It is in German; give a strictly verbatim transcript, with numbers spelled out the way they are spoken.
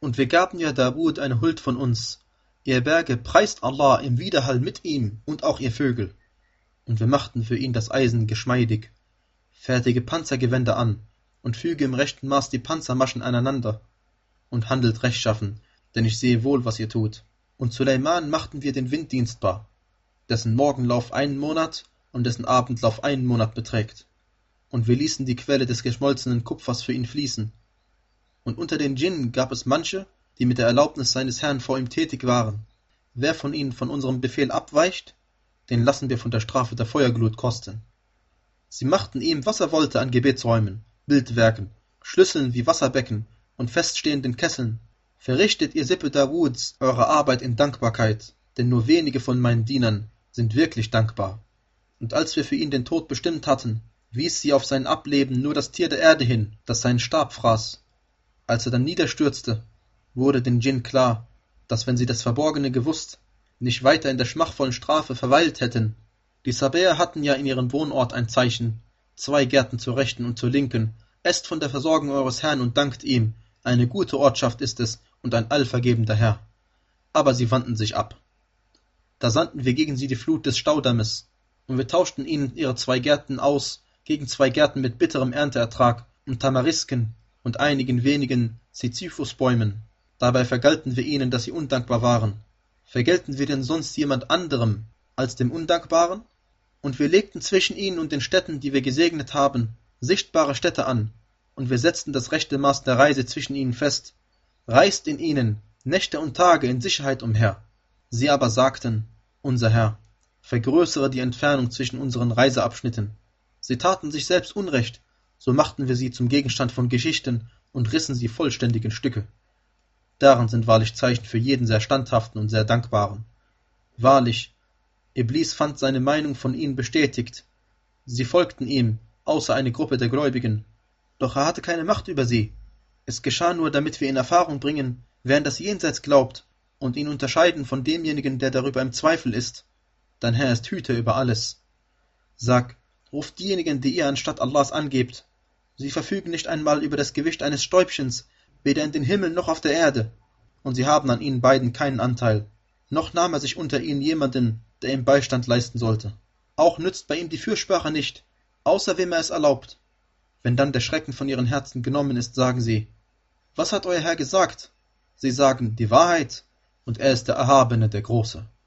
Und wir gaben ja Dawud eine Huld von uns. Ihr Berge preist Allah im Widerhall mit ihm und auch ihr Vögel. Und wir machten für ihn das Eisen geschmeidig. Fertige Panzergewänder an und füge im rechten Maß die Panzermaschen aneinander. Und handelt rechtschaffen, denn ich sehe wohl, was ihr tut. Und Suleiman machten wir den Wind dienstbar, dessen Morgenlauf einen Monat und dessen Abendlauf einen Monat beträgt. Und wir ließen die Quelle des geschmolzenen Kupfers für ihn fließen. Und unter den Djinnen gab es manche, die mit der Erlaubnis seines Herrn vor ihm tätig waren. Wer von ihnen von unserem Befehl abweicht, den lassen wir von der Strafe der Feuerglut kosten. Sie machten ihm, was er wollte an Gebetsräumen, Bildwerken, Schlüsseln wie Wasserbecken und feststehenden Kesseln. Verrichtet ihr Sippe Dawuds eure Arbeit in Dankbarkeit, denn nur wenige von meinen Dienern sind wirklich dankbar. Und als wir für ihn den Tod bestimmt hatten, wies sie auf sein Ableben nur das Tier der Erde hin, das seinen Stab fraß. Als er dann niederstürzte, wurde den Djinn klar, dass wenn sie das Verborgene gewusst, nicht weiter in der schmachvollen Strafe verweilt hätten. Die Sabäer hatten ja in ihrem Wohnort ein Zeichen, zwei Gärten zur rechten und zur linken, esst von der Versorgung eures Herrn und dankt ihm, eine gute Ortschaft ist es und ein allvergebender Herr. Aber sie wandten sich ab. Da sandten wir gegen sie die Flut des Staudammes, und wir tauschten ihnen ihre zwei Gärten aus gegen zwei Gärten mit bitterem Ernteertrag und Tamarisken und einigen wenigen Sisyphusbäumen. Dabei vergalten wir ihnen, dass sie undankbar waren. Vergelten wir denn sonst jemand anderem als dem Undankbaren? Und wir legten zwischen ihnen und den Städten, die wir gesegnet haben, sichtbare Städte an, und wir setzten das rechte Maß der Reise zwischen ihnen fest. Reist in ihnen Nächte und Tage in Sicherheit umher. Sie aber sagten, unser Herr, vergrößere die Entfernung zwischen unseren Reiseabschnitten. Sie taten sich selbst Unrecht, so machten wir sie zum Gegenstand von Geschichten und rissen sie vollständig in Stücke. Darin sind wahrlich Zeichen für jeden sehr standhaften und sehr dankbaren. Wahrlich, Iblis fand seine Meinung von ihnen bestätigt. Sie folgten ihm, außer eine Gruppe der Gläubigen. Doch er hatte keine Macht über sie. Es geschah nur, damit wir in Erfahrung bringen, wer an das Jenseits glaubt, und ihn unterscheiden von demjenigen, der darüber im Zweifel ist. Dein Herr ist Hüter über alles. Sag, ruft diejenigen, die ihr anstatt Allahs angebt. Sie verfügen nicht einmal über das Gewicht eines Stäubchens, weder in den Himmel noch auf der Erde, und sie haben an ihnen beiden keinen Anteil. Noch nahm er sich unter ihnen jemanden, der ihm Beistand leisten sollte. Auch nützt bei ihm die Fürsprache nicht, außer wem er es erlaubt. Wenn dann der Schrecken von ihren Herzen genommen ist, sagen sie, was hat euer Herr gesagt? Sie sagen, die Wahrheit, und er ist der Erhabene, der Große.